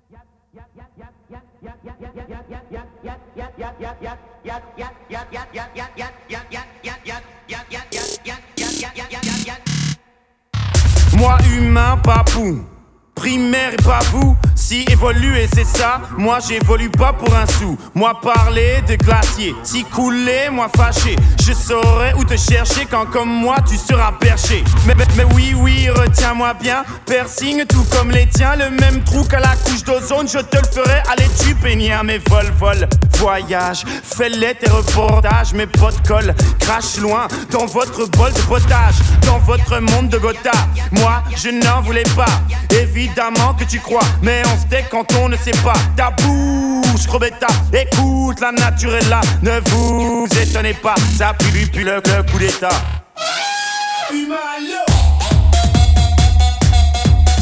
Moi humain, papou, primaire et pas vous. Si évoluer c'est ça, moi j'évolue pas pour un sou. Moi parler de glacier, si couler, moi fâché. Je saurais où te chercher quand comme moi tu seras perché. Mais oui, retiens-moi bien, piercing tout comme les tiens. Le même trou qu'à la couche d'ozone, je te le ferai. Allez tu peignir mes vol, voyage. Fais-les tes reportages, mes potes collent. Crache loin dans votre bol de potage, dans votre monde de Gotha. Moi je n'en voulais pas, évidemment que tu crois. Mais on se tait quand on ne sait pas. Ta bouche crevetta, écoute la nature est là. Ne vous étonnez pas, ça pue le coup d'état. Humain,